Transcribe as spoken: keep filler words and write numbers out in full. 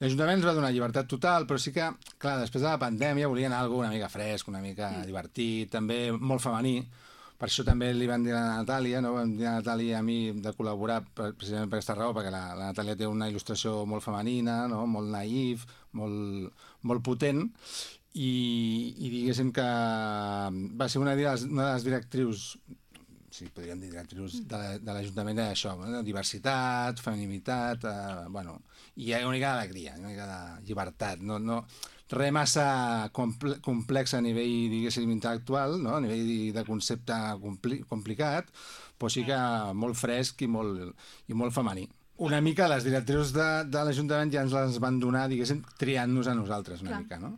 L'Ajuntament ens va donar llibertat total, però sí que, clar, després de la pandèmia volien alguna una mica fresc, una mica mm. divertit, també molt femení. Per això també li van dir a la Natàlia, no? Vam dir a la Natàlia i a mi de col·laborar precisament per aquesta raó, perquè la, la Natàlia té una il·lustració molt femenina, no? Molt naïf, molt, molt potent, i, i diguéssim que va ser una de les, una de les directrius, sí, podríem dir directrius de, de l'Ajuntament d'això, no? Diversitat, femininitat, eh, bueno, i una mica d'alegria, una mica de llibertat, no, no, res massa comple complex a nivell, diguéssim, intel·lectual, no? A nivell de concepte compli complicat, però sí que molt fresc i molt, i molt femení. Una mica les directrius de, de l'Ajuntament ja ens les van donar, diguéssim, triant-nos a nosaltres una Clar. mica, no?